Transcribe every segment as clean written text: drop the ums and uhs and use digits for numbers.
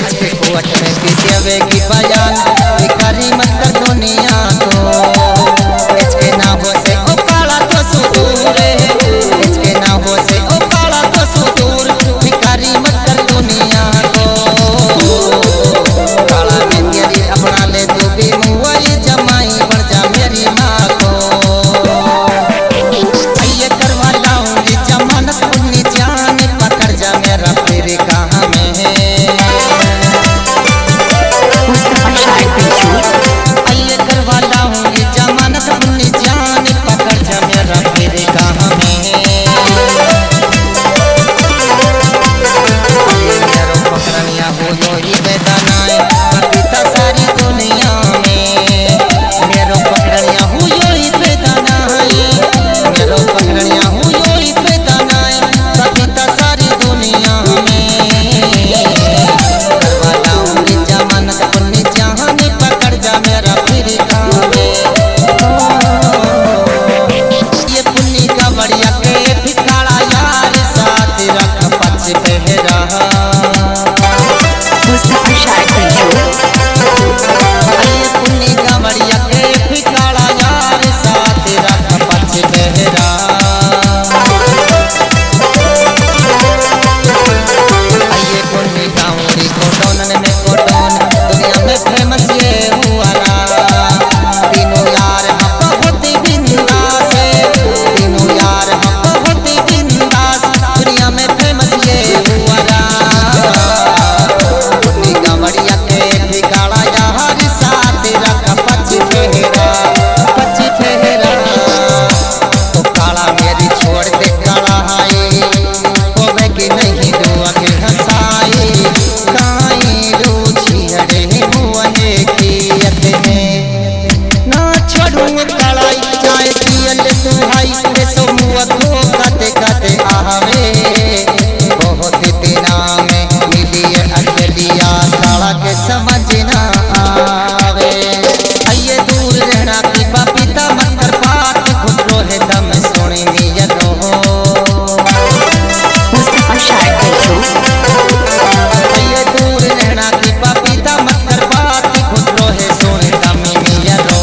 इसके कोट में पीते की बयान भिखारी मत कर दुनिया को इसके ना हो से ओ काला तो सुदूर इसके ना हो से ओ काला तो सुदूर भिखारी मत कर दुनिया को काला में तेरी अपना ले तू भी मुआई जमाई बन जा मेरी माँ को ये करवा लाऊंगी जमानत अपनी जान पकड़ जा मेरा फिर कहाँ में है ये करवा लाऊंगी जमानत अपनी जान पकड़ जा मेरा फिर कहाँ में है मेरो पकड़निया हो जो ही बेदानाए पपीता सारी दुनिया में मेरो पकड़निया हो जो ही बेदानाए मेरो पकड़निया हो जो ही बेदानाए पपीता सारी दुनिया में करवा लाऊंगी जमानत अपनी जान पकड़ जा मेरा फिर कहाँ में ये पुन्नी का बढ़िया के ठिकाना यार साथ रख पच पहरा ये पुन्नी का बढ़िया के ठिकाना यार साथ रख पच पहरा ये पुन्नी गाँवरी कोटोन में कोटोन दुनिया में फेमस ये हुआ ना तीनों यार हम बहुत ही बिंदास तीनों यार हम बहुत ही बिंदास दुनिया में फेमस ये हुआ ना पुन्नी का बढ़िया के ठिकाना यार साथ रख पच फेरा तो काला मेरी छोड़ दे काला हाय वो मैं कि नहीं दुआ के हंसाए काई रूछी हड़े मुआने की यतने ना छोड़ूं कालाई चाय पियल तू हाई के सो मुआ को काते काते आवे बहुत दिना में मिली अकेलिया काला के समझ ना आवे आइए दूर रहना की पपीता मत कर बात घुटरो है दम सोनी मिया लो आइए दूर रहना की पपीता मत कर बात घुटरो है सोनी दम मिया लो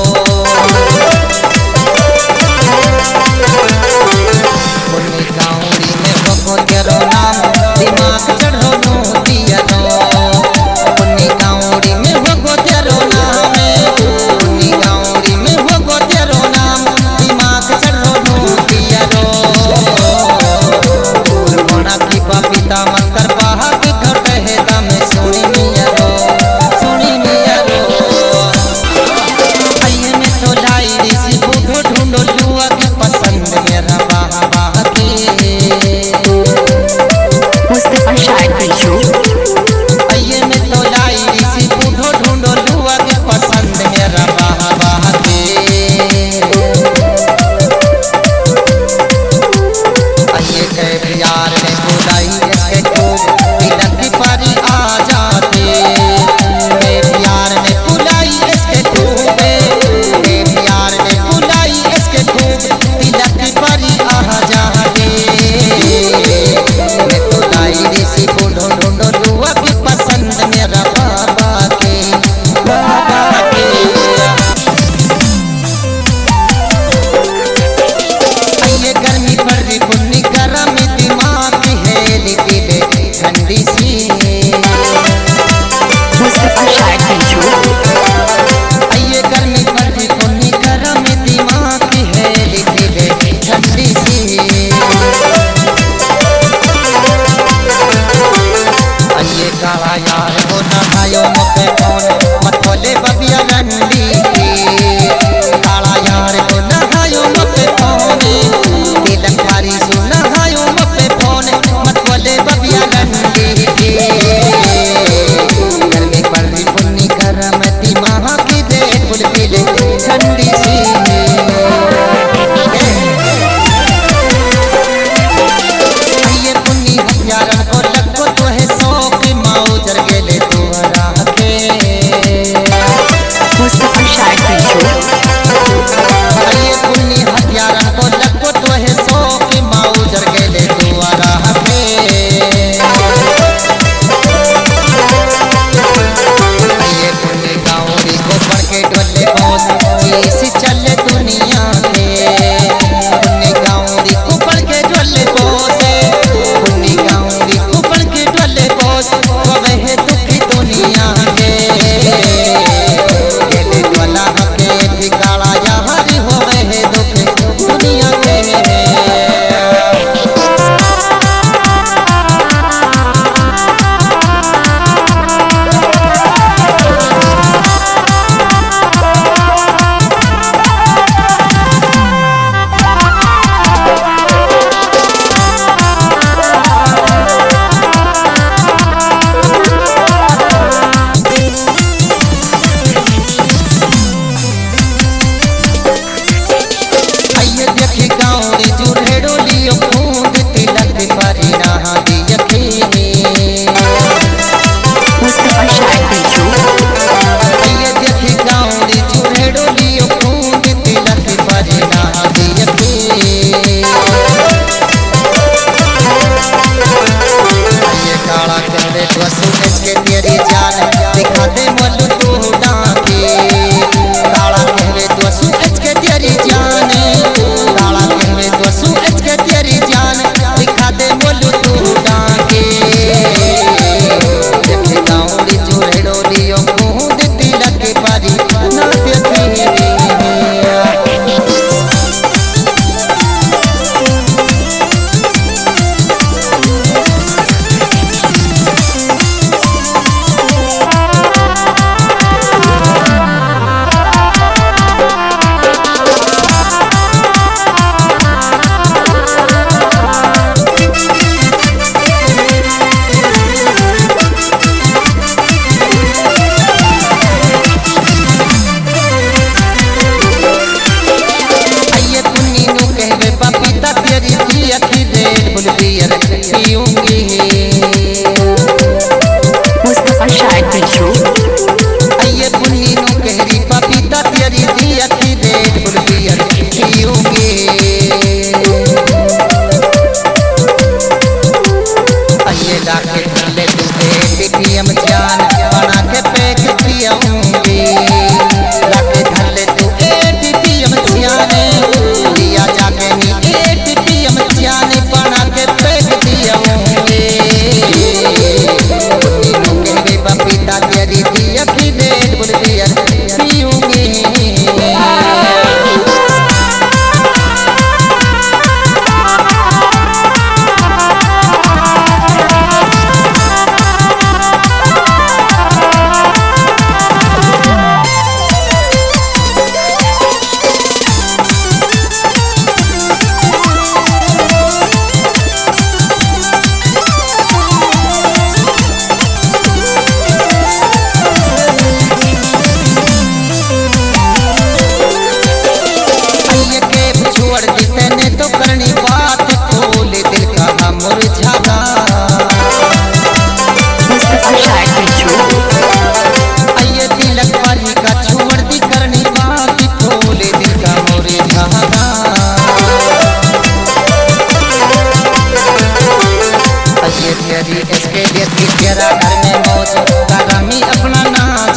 पुन्नी गाँवरी में हो तेरो नाम दिमाग चढ़ो नो दिया नो पुन्नी गाँवरी में हो तेरो नाम पुन्नी गाँवरी में हो तेरो नाम दिमाग चढ़ो नो दिया नो दूर होना की पपीता मत कर बाहर घट है दम सोनी मिया रो आइए में तो लाई ऋषि बूढ़ो ढूंढो लुआ की पसंद मेरा बाहा बाहा के आइए में तो लाई ऋषि बूढ़ो ढूंढो लुआ की पसंद मेरा बाहा बाहा के आइए के प्यार में बुलाई इसके खूब तिलक की पारी आ जाते के प्यार में बुलाई इसके खूब के प्यार में बुलाई इसके खूब तिलक की पारी आ जाते मैं तो लाई ऋषि बूढ़ो ढूंढो लुआ की पसंद मेरा बाबा के आइए गर्मी पड़ रही पुन्नी गरम दिमाग है लिपि ठंडी सी आइए गर्मी पड़ रही पुन्नी गरम दिमाग है लिपि ठंडी सी आइए काला यार हो नहायो मुझे कौन मत बोले बबिया रंडी की काला यार हो नहायो मुझे कौन तिलक भारी सु नहायो मुझे कौन मत बोले बबिया रंडी की लाके ले तू एटीएम जान बना के पैक दियाऊंगी लाके ले तू एटीएम जान लिया जाके नी एटीएम जान बना के पैक दियाऊंगी पपीता तेरी दिया की रेड बुल दिया पीऊंगी इसके लिए तेरा घर में मौज करामी अपना नाम